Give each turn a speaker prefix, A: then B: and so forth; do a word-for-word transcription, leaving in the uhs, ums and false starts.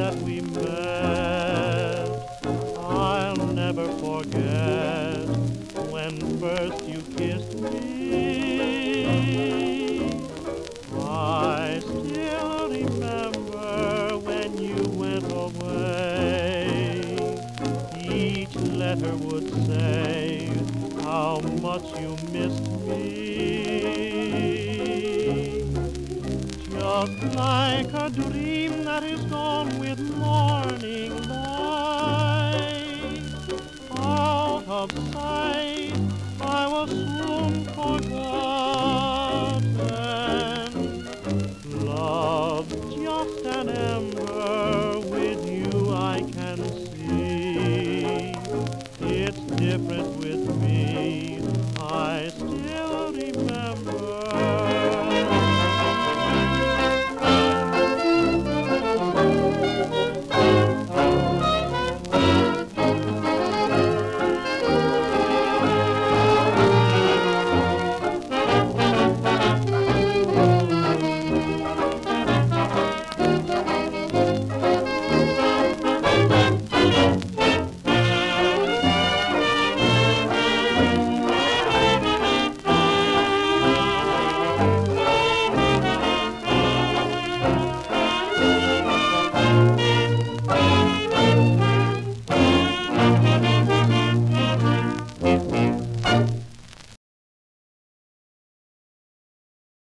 A: that we met. I'll never forget when first you kissed me. I still remember when you went away. Each letter would say how much you missed me. Just like a dream that is gone with morning light, out of sight, I was soon forgotten. Love's just an ember, with you I can see. It's different with me, I still